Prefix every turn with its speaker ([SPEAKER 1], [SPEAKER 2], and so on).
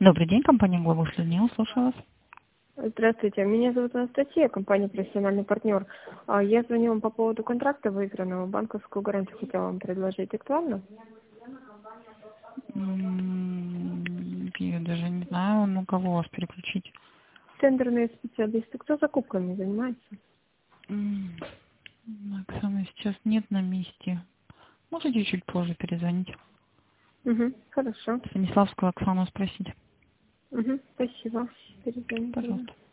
[SPEAKER 1] Добрый день, компания «Глобус Людмила», слушаю вас.
[SPEAKER 2] Здравствуйте, меня зовут Анастасия, компания «Профессиональный партнер». Я звоню вам по поводу контракта выигранного, банковскую гарантию хотела вам предложить. Актуально?
[SPEAKER 1] Я даже не знаю, ну кого вас переключить.
[SPEAKER 2] Тендерные специалисты, кто закупками занимается?
[SPEAKER 1] Оксаны сейчас нет на месте. Можете чуть позже перезвонить?
[SPEAKER 2] Угу, хорошо.
[SPEAKER 1] Станиславскую Оксану спросить.
[SPEAKER 2] Угу, спасибо. Перезвоните.
[SPEAKER 1] Пожалуйста.